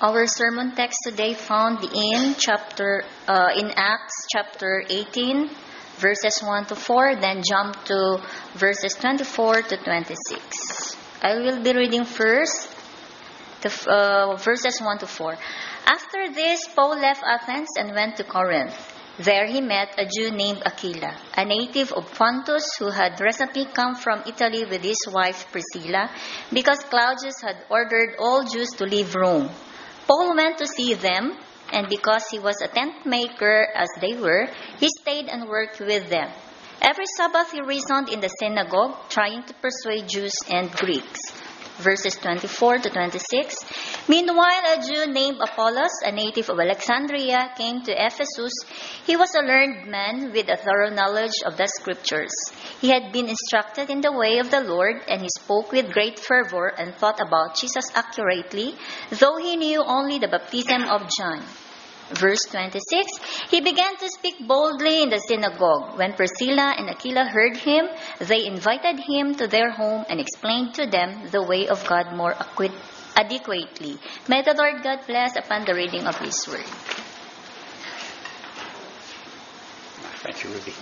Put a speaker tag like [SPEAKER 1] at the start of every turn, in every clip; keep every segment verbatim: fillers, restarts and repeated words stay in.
[SPEAKER 1] Our sermon text today found in chapter uh, in Acts chapter eighteen, verses one to four, then jump to verses twenty-four to twenty-six. I will be reading first the uh, verses one to four. After this, Paul left Athens and went to Corinth. There he met a Jew named Aquila, a native of Pontus who had recently come from Italy with his wife Priscilla, because Claudius had ordered all Jews to leave Rome. Paul went to see them, and because he was a tent maker as they were, he stayed and worked with them. Every Sabbath he reasoned in the synagogue, trying to persuade Jews and Greeks. Verses twenty-four to twenty-six. Meanwhile, a Jew named Apollos, a native of Alexandria, came to Ephesus. He was a learned man with a thorough knowledge of the Scriptures. He had been instructed in the way of the Lord, and he spoke with great fervor and thought about Jesus accurately, though he knew only the baptism of John. Verse twenty-six, he began to speak boldly in the synagogue. When Priscilla and Aquila heard him, they invited him to their home and explained to them the way of God more adequately. May the Lord God bless upon the reading of His word.
[SPEAKER 2] Thank you, Ruby.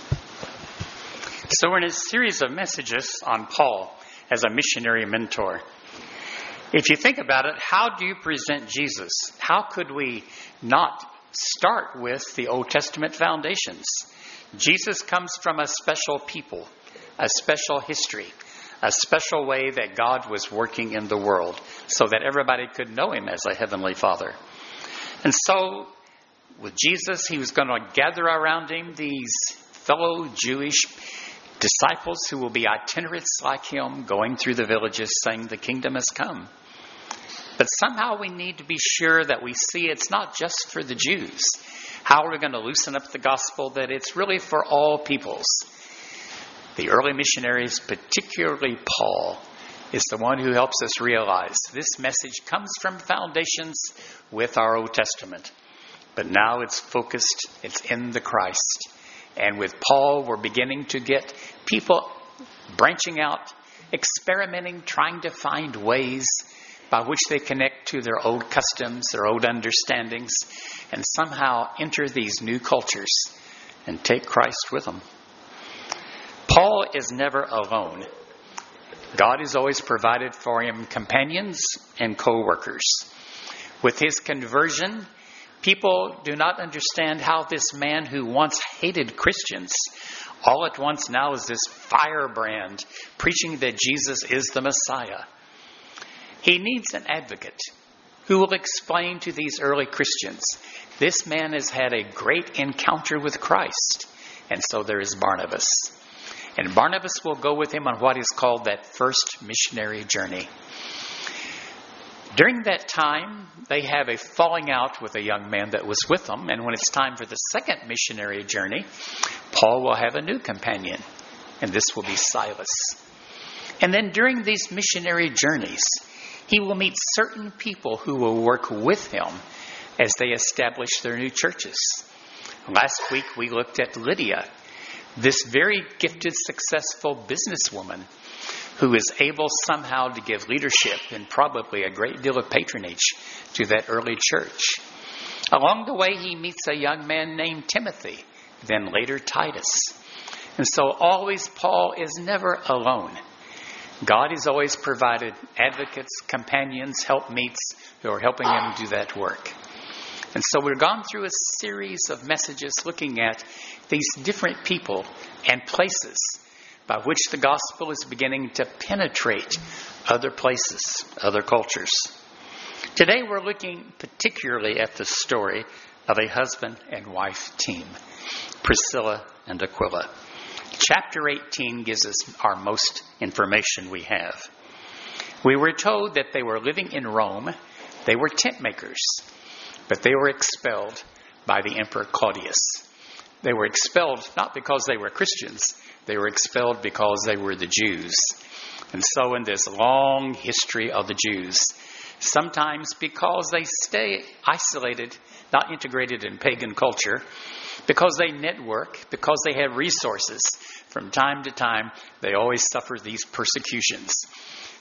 [SPEAKER 2] So we're in a series of messages on Paul as a missionary mentor. If you think about it, how do you present Jesus? How could we not start with the Old Testament foundations? Jesus comes from a special people, a special history, a special way that God was working in the world so that everybody could know Him as a Heavenly Father. And so with Jesus, He was going to gather around Him these fellow Jewish disciples who will be itinerants like Him, going through the villages saying the kingdom has come. But somehow we need to be sure that we see it's not just for the Jews. How are we going to loosen up the gospel that it's really for all peoples? The early missionaries, particularly Paul, is the one who helps us realize this message comes from foundations with our Old Testament. But now it's focused, it's in the Christ. And with Paul, we're beginning to get people branching out, experimenting, trying to find ways by which they connect to their old customs, their old understandings, and somehow enter these new cultures and take Christ with them. Paul is never alone. God has always provided for him companions and co-workers. With his conversion, people do not understand how this man who once hated Christians all at once now is this firebrand preaching that Jesus is the Messiah. He needs an advocate who will explain to these early Christians, this man has had a great encounter with Christ. And so there is Barnabas. And Barnabas will go with him on what is called that first missionary journey. During that time, they have a falling out with a young man that was with them. And when it's time for the second missionary journey, Paul will have a new companion. And this will be Silas. And then during these missionary journeys, he will meet certain people who will work with him as they establish their new churches. Last week, we looked at Lydia, this very gifted, successful businesswoman who is able somehow to give leadership and probably a great deal of patronage to that early church. Along the way, he meets a young man named Timothy, then later Titus. And so always Paul is never alone. God has always provided advocates, companions, helpmeets who are helping him do that work. And so we've gone through a series of messages looking at these different people and places by which the gospel is beginning to penetrate other places, other cultures. Today we're looking particularly at the story of a husband and wife team, Priscilla and Aquila. Chapter eighteen gives us our most information we have. We were told that they were living in Rome. They were tent makers, but they were expelled by the Emperor Claudius. They were expelled not because they were Christians. They were expelled because they were the Jews. And so in this long history of the Jews, sometimes because they stay isolated, not integrated in pagan culture, because they network, because they have resources, from time to time, they always suffer these persecutions.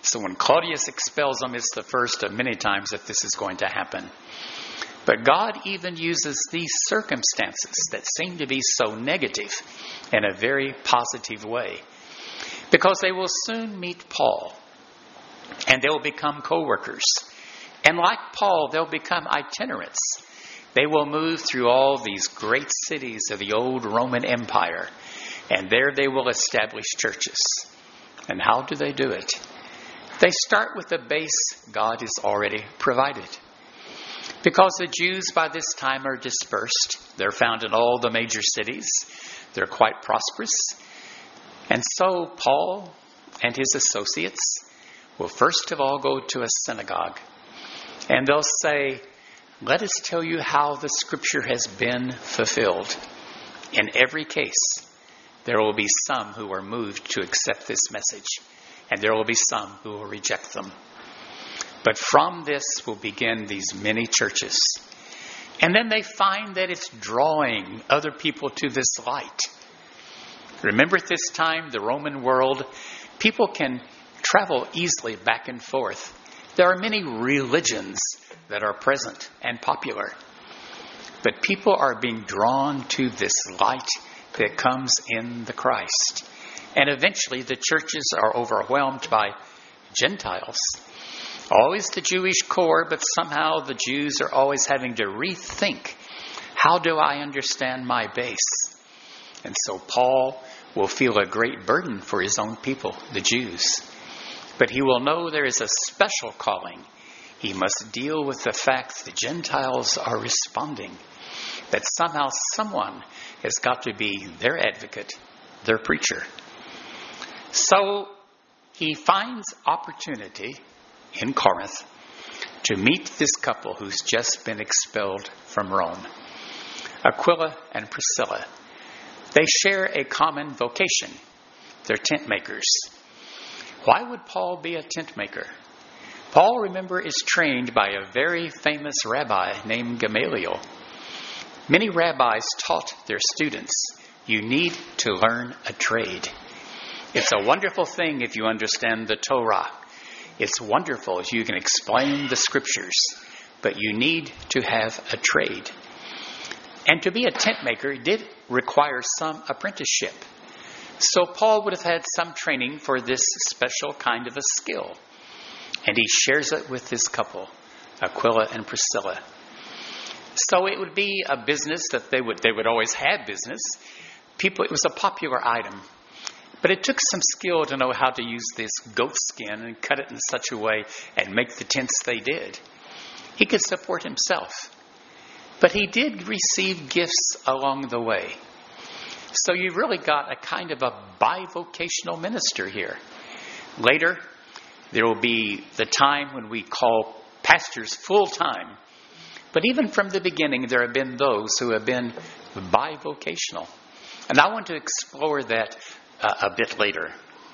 [SPEAKER 2] So when Claudius expels them, it's the first of many times that this is going to happen. But God even uses these circumstances that seem to be so negative in a very positive way. Because they will soon meet Paul. And they will become co-workers. And like Paul, they'll become itinerants. They will move through all these great cities of the old Roman Empire. And there they will establish churches. And how do they do it? They start with the base God has already provided. Because the Jews by this time are dispersed. They're found in all the major cities. They're quite prosperous. And so Paul and his associates will first of all go to a synagogue. And they'll say, let us tell you how the scripture has been fulfilled. In every case, there will be some who are moved to accept this message. And there will be some who will reject them. But from this will begin these many churches. And then they find that it's drawing other people to this light. Remember at this time, the Roman world, people can travel easily back and forth. There are many religions that are present and popular. But people are being drawn to this light that comes in the Christ. And eventually the churches are overwhelmed by Gentiles. Always the Jewish core, but somehow the Jews are always having to rethink, how do I understand my base? And so Paul will feel a great burden for his own people, the Jews. But he will know there is a special calling. He must deal with the fact the Gentiles are responding, that somehow someone has got to be their advocate, their preacher. So he finds opportunity in Corinth to meet this couple who's just been expelled from Rome, Aquila and Priscilla. They share a common vocation. They're tent makers. Why would Paul be a tent maker? Paul, remember, is trained by a very famous rabbi named Gamaliel. Many rabbis taught their students, you need to learn a trade. It's a wonderful thing if you understand the Torah. It's wonderful if you can explain the scriptures, but you need to have a trade. And to be a tent maker did require some apprenticeship. So Paul would have had some training for this special kind of a skill. And he shares it with this couple, Aquila and Priscilla. So it would be a business that they would they would always have business. People, it was a popular item. But it took some skill to know how to use this goat skin and cut it in such a way and make the tents they did. He could support himself. But he did receive gifts along the way. So you really got a kind of a bivocational minister here. Later, there will be the time when we call pastors full-time. But even from the beginning, there have been those who have been bivocational. And I want to explore that uh, a bit later.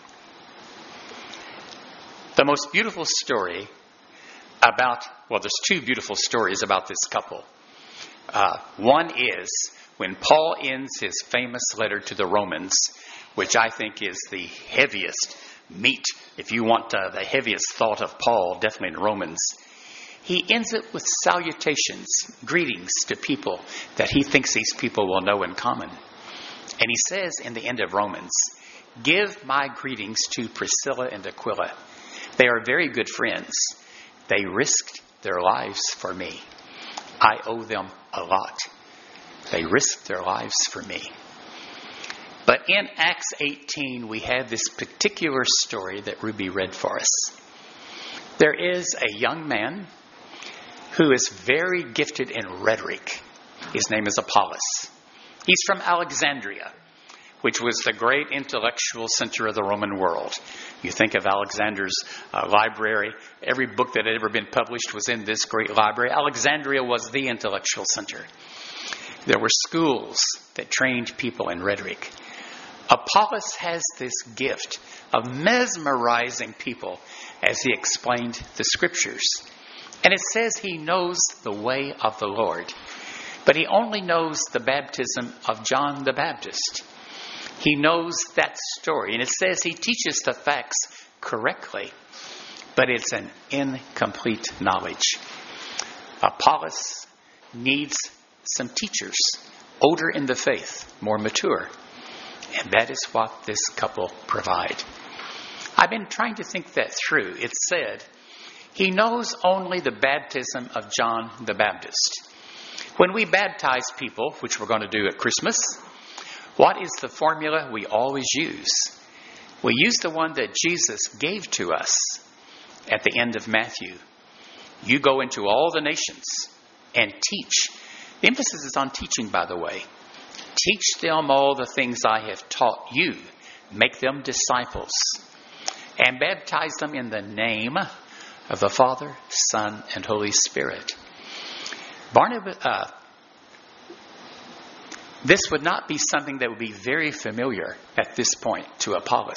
[SPEAKER 2] The most beautiful story about, well, there's two beautiful stories about this couple. Uh, one is when Paul ends his famous letter to the Romans, which I think is the heaviest meat, if you want uh, the heaviest thought of Paul, definitely in Romans. He ends it with salutations, greetings to people that he thinks these people will know in common. And he says in the end of Romans, give my greetings to Priscilla and Aquila. They are very good friends. They risked their lives for me. I owe them a lot. They risked their lives for me. But in Acts eighteen, we have this particular story that Ruby read for us. There is a young man who is very gifted in rhetoric. His name is Apollos. He's from Alexandria, which was the great intellectual center of the Roman world. You think of Alexander's uh, library. Every book that had ever been published was in this great library. Alexandria was the intellectual center. There were schools that trained people in rhetoric. Apollos has this gift of mesmerizing people as he explained the scriptures. And it says he knows the way of the Lord. But he only knows the baptism of John the Baptist. He knows that story. And it says he teaches the facts correctly. but it's an incomplete knowledge. Apollos needs some teachers, older in the faith, more mature. And that is what this couple provide. I've been trying to think that through. It said, he knows only the baptism of John the Baptist. When we baptize people, which we're going to do at Christmas, what is the formula we always use? We use the one that Jesus gave to us at the end of Matthew. You go into all the nations and teach. The emphasis is on teaching, by the way. Teach them all the things I have taught you. Make them disciples. And baptize them in the name of the Father, Son, and Holy Spirit. Barnabas, uh, this would not be something that would be very familiar at this point to Apollos.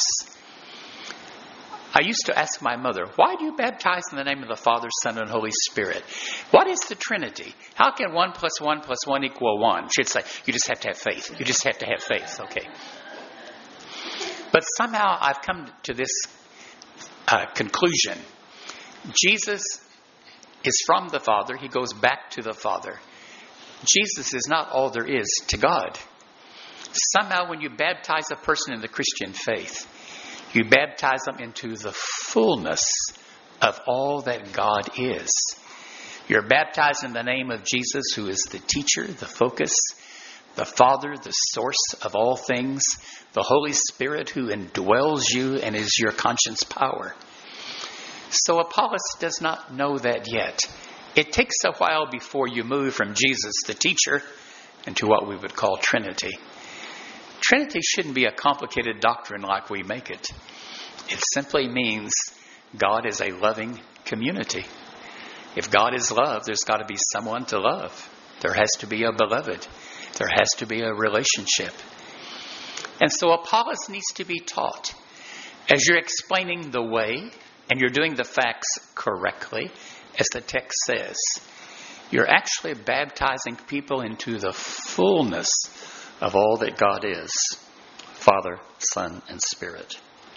[SPEAKER 2] I used to ask my mother, why do you baptize in the name of the Father, Son, and Holy Spirit? What is the Trinity? How can one plus one plus one equal one? She'd say, you just have to have faith. You just have to have faith. Okay. But somehow I've come to this uh, conclusion. Jesus is from the Father. He goes back to the Father. Jesus is not all there is to God. Somehow when you baptize a person in the Christian faith, you baptize them into the fullness of all that God is. You're baptized in the name of Jesus, who is the teacher, the focus, the Father, the source of all things, the Holy Spirit who indwells you and is your conscience power. So Apollos does not know that yet. It takes a while before you move from Jesus, the teacher, into what we would call Trinity. Trinity shouldn't be a complicated doctrine like we make it. It simply means God is a loving community. If God is love, there's got to be someone to love. There has to be a beloved. There has to be a relationship. And so Apollos needs to be taught. As you're explaining the way and you're doing the facts correctly, as the text says, you're actually baptizing people into the fullness of all that God is, Father, Son, and Spirit.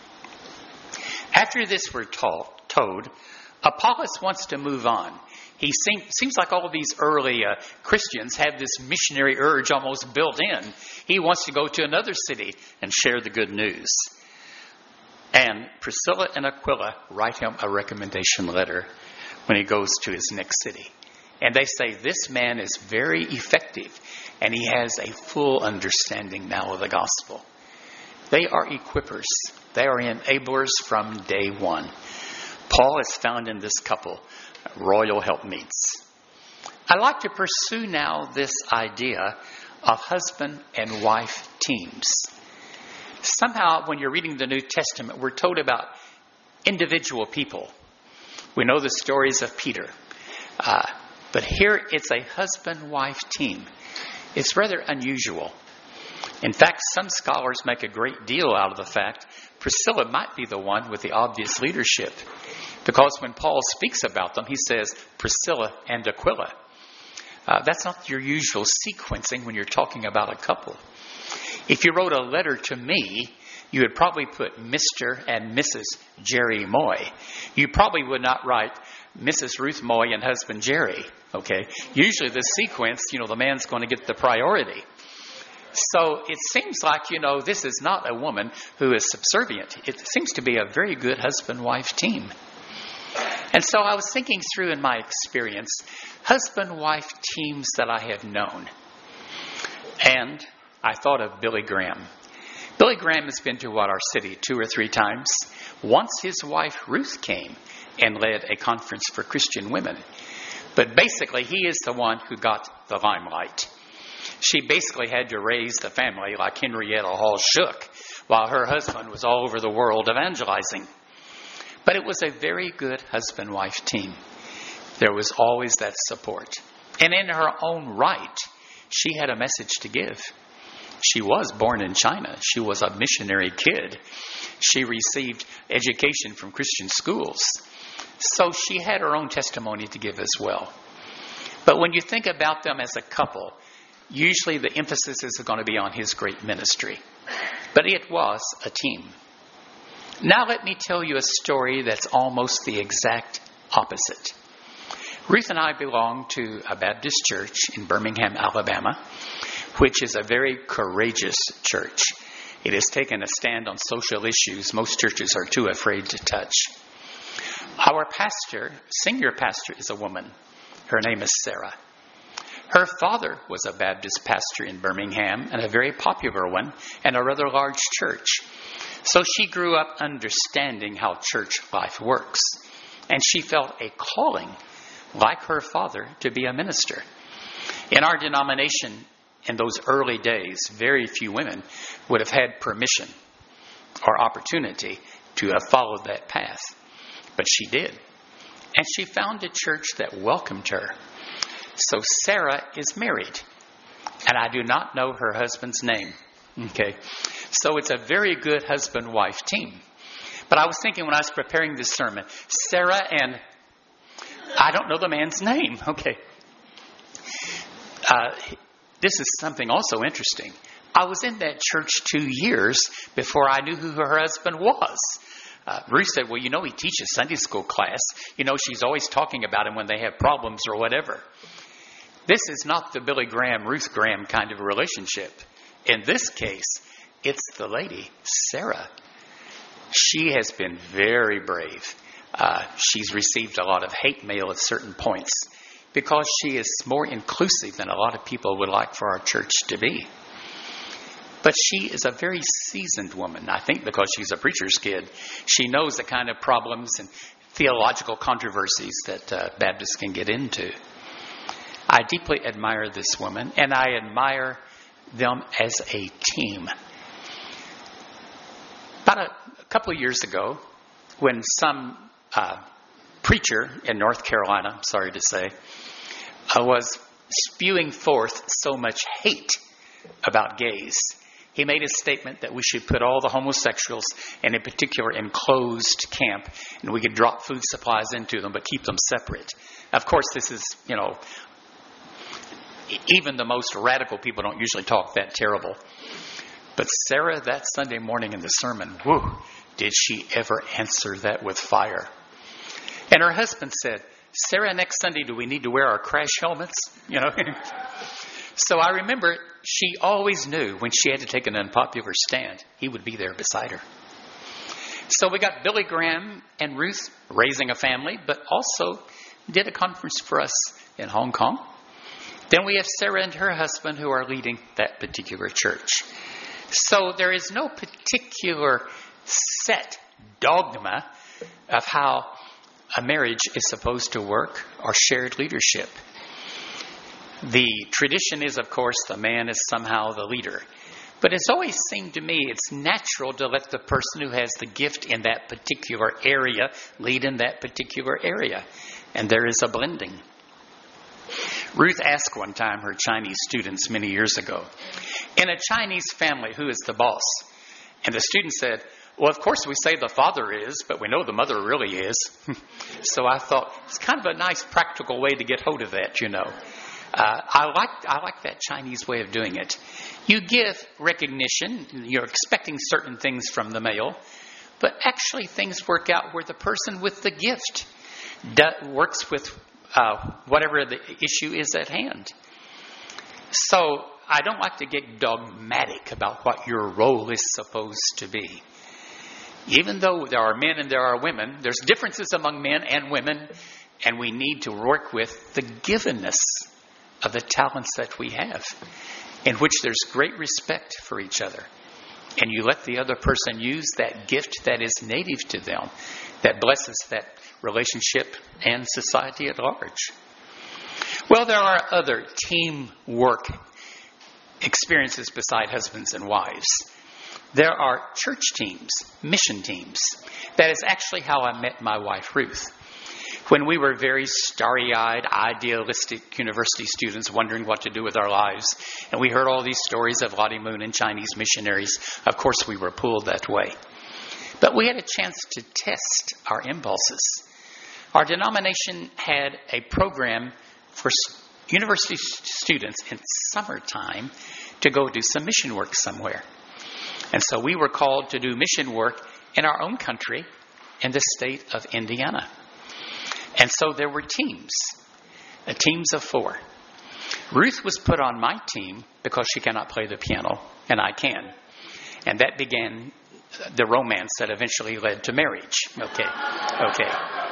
[SPEAKER 2] After this we're taught, told, Apollos wants to move on. He seem, seems like all of these early uh, Christians have this missionary urge almost built in. He wants to go to another city and share the good news. And Priscilla and Aquila write him a recommendation letter when he goes to his next city. And they say, this man is very effective and he has a full understanding now of the gospel. They are equippers. They are enablers from day one. Paul is found in this couple, royal helpmeets. I like to pursue now this idea of husband and wife teams. Somehow, when you're reading the New Testament, we're told about individual people. We know the stories of Peter. Uh, but here it's a husband-wife team. It's rather unusual. In fact, some scholars make a great deal out of the fact Priscilla might be the one with the obvious leadership. Because when Paul speaks about them, he says Priscilla and Aquila. Uh, that's not your usual sequencing when you're talking about a couple. If you wrote a letter to me, you would probably put Mister and Missus Jerry Moy. You probably would not write Missus Ruth Moy and husband Jerry. Okay? Usually the sequence, you know, the man's going to get the priority. So it seems like, you know, this is not a woman who is subservient. It seems to be a very good husband-wife team. And so I was thinking through in my experience, husband-wife teams that I have known. And I thought of Billy Graham. Billy Graham has been to what, our city two or three times. Once his wife Ruth came and led a conference for Christian women. But basically he is the one who got the limelight. She basically had to raise the family like Henrietta Hall Shook while her husband was all over the world evangelizing. But it was a very good husband-wife team. There was always that support. And in her own right, she had a message to give. She was born in China. She was a missionary kid. She received education from Christian schools. So she had her own testimony to give as well. But when you think about them as a couple, usually the emphasis is going to be on his great ministry. But it was a team. Now let me tell you a story that's almost the exact opposite. Ruth and I belong to a Baptist church in Birmingham, Alabama, which is a very courageous church. It has taken a stand on social issues most churches are too afraid to touch. Our pastor, senior pastor, is a woman. Her name is Sarah. Her father was a Baptist pastor in Birmingham, and a very popular one, and a rather large church. So she grew up understanding how church life works. And she felt a calling, like her father, to be a minister. In our denomination, in those early days, very few women would have had permission or opportunity to have followed that path. But she did. And she found a church that welcomed her. So Sarah is married. And I do not know her husband's name. Okay. So it's a very good husband-wife team. But I was thinking when I was preparing this sermon, Sarah and I don't know the man's name. Okay. Uh, this is something also interesting. I was in that church two years before I knew who her husband was. Uh, Ruth said, well, you know, he teaches Sunday school class. You know, she's always talking about him when they have problems or whatever. This is not the Billy Graham, Ruth Graham kind of relationship. In this case, it's the lady, Sarah. She has been very brave. Uh, she's received a lot of hate mail at certain points because she is more inclusive than a lot of people would like for our church to be. But she is a very seasoned woman, I think because she's a preacher's kid. She knows the kind of problems and theological controversies that uh, Baptists can get into. I deeply admire this woman, and I admire them as a team. About a, a couple of years ago, when some uh, preacher in North Carolina, I'm sorry to say, uh, was spewing forth so much hate about gays, he made a statement that we should put all the homosexuals in a particular enclosed camp and we could drop food supplies into them but keep them separate. Of course, this is, you know, even the most radical people don't usually talk that terrible. But Sarah, that Sunday morning in the sermon, whew, did she ever answer that with fire. And her husband said, Sarah, next Sunday, do we need to wear our crash helmets? You know. So I remember she always knew when she had to take an unpopular stand, he would be there beside her. So we got Billy Graham and Ruth raising a family, but also did a conference for us in Hong Kong. Then we have Sarah and her husband who are leading that particular church. So there is no particular set dogma of how a marriage is supposed to work or shared leadership. The tradition is, of course, the man is somehow the leader. But it's always seemed to me it's natural to let the person who has the gift in that particular area lead in that particular area. And there is a blending. Ruth asked one time her Chinese students many years ago, in a Chinese family, who is the boss? And the student said, well, of course we say the father is, but we know the mother really is. So I thought, it's kind of a nice practical way to get hold of that, you know. Uh, I like I like that Chinese way of doing it. You give recognition, you're expecting certain things from the male, but actually things work out where the person with the gift do, works with uh, whatever the issue is at hand. So I don't like to get dogmatic about what your role is supposed to be. Even though there are men and there are women, there's differences among men and women, and we need to work with the givenness of the talents that we have, in which there's great respect for each other. And you let the other person use that gift that is native to them, that blesses that relationship and society at large. Well, there are other teamwork experiences beside husbands and wives. There are church teams, mission teams. That is actually how I met my wife, Ruth. When we were very starry-eyed, idealistic university students wondering what to do with our lives, and we heard all these stories of Lottie Moon and Chinese missionaries, of course we were pulled that way. But we had a chance to test our impulses. Our denomination had a program for university students in summertime to go do some mission work somewhere. And so we were called to do mission work in our own country, in the state of Indiana. And so there were teams, uh, teams of four. Ruth was put on my team because she cannot play the piano, and I can. And that began the romance that eventually led to marriage. Okay, okay.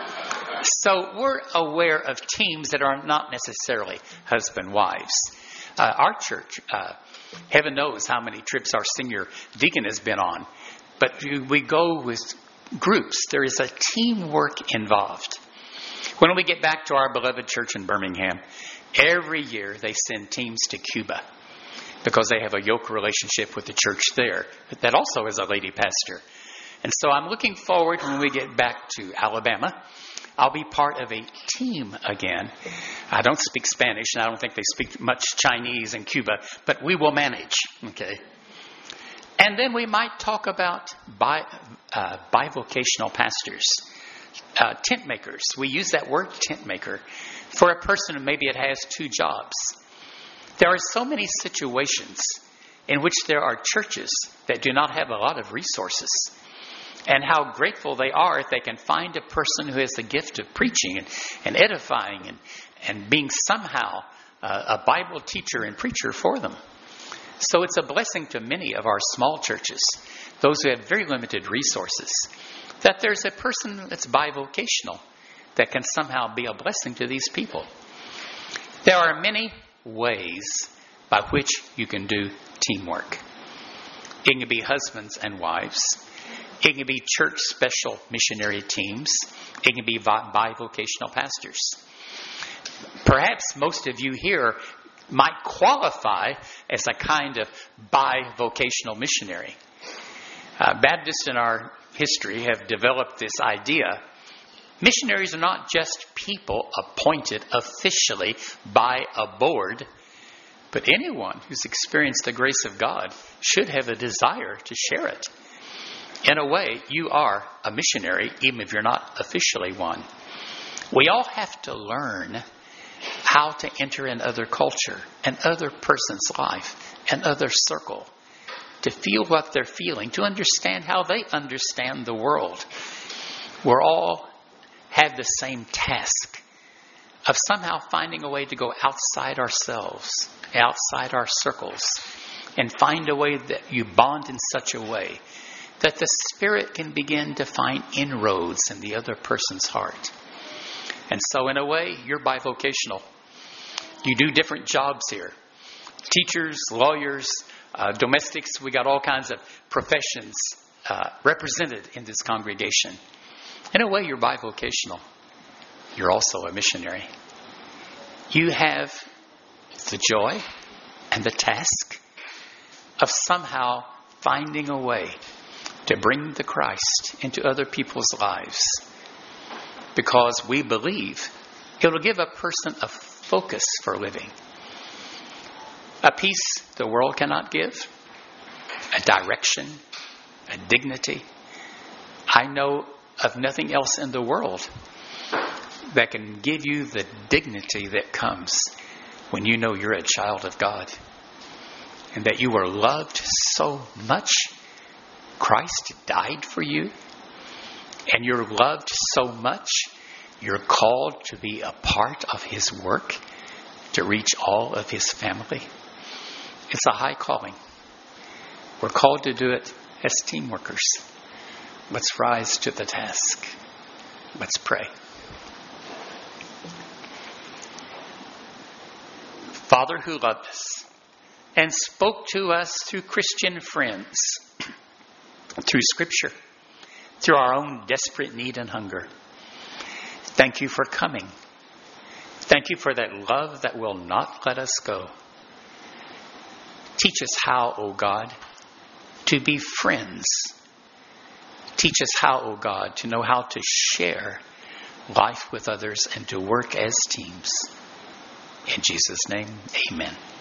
[SPEAKER 2] So we're aware of teams that are not necessarily husband-wives. Uh, our church, uh, heaven knows how many trips our senior deacon has been on. But we go with groups. There is a teamwork involved. When we get back to our beloved church in Birmingham, every year they send teams to Cuba because they have a yoke relationship with the church there that also is a lady pastor. And so I'm looking forward when we get back to Alabama. I'll be part of a team again. I don't speak Spanish, and I don't think they speak much Chinese in Cuba, but we will manage, okay? And then we might talk about bi, uh, bivocational pastors, uh, tent makers. We use that word tent maker for a person who maybe it has two jobs. There are so many situations in which there are churches that do not have a lot of resources. And how grateful they are if they can find a person who has the gift of preaching and, and edifying and, and being somehow uh, a Bible teacher and preacher for them. So it's a blessing to many of our small churches, those who have very limited resources, that there's a person that's bivocational that can somehow be a blessing to these people. There are many ways by which you can do teamwork. It can be husbands and wives. It can be church special missionary teams. It can be bivocational pastors. Perhaps most of you here might qualify as a kind of bivocational missionary. Uh, Baptists in our history have developed this idea. Missionaries are not just people appointed officially by a board, but anyone who's experienced the grace of God should have a desire to share it. In a way, you are a missionary, even if you're not officially one. We all have to learn how to enter in other culture, and other person's life, and other circle, to feel what they're feeling, to understand how they understand the world. We're all have the same task of somehow finding a way to go outside ourselves, outside our circles, and find a way that you bond in such a way that the Spirit can begin to find inroads in the other person's heart. And so in a way, you're bivocational. You do different jobs here. Teachers, lawyers, uh, domestics, we got all kinds of professions uh, represented in this congregation. In a way, you're bivocational. You're also a missionary. You have the joy and the task of somehow finding a way to bring the Christ into other people's lives, because we believe it will give a person a focus for living, a peace the world cannot give, a direction, a dignity. I know of nothing else in the world that can give you the dignity that comes when you know you're a child of God and that you are loved so much. Christ died for you, and you're loved so much, you're called to be a part of His work, to reach all of His family. It's a high calling. We're called to do it as team workers. Let's rise to the task. Let's pray. Father who loved us and spoke to us through Christian friends, through Scripture, through our own desperate need and hunger. Thank you for coming. Thank you for that love that will not let us go. Teach us how, O God, to be friends. Teach us how, O God, to know how to share life with others and to work as teams. In Jesus' name, amen.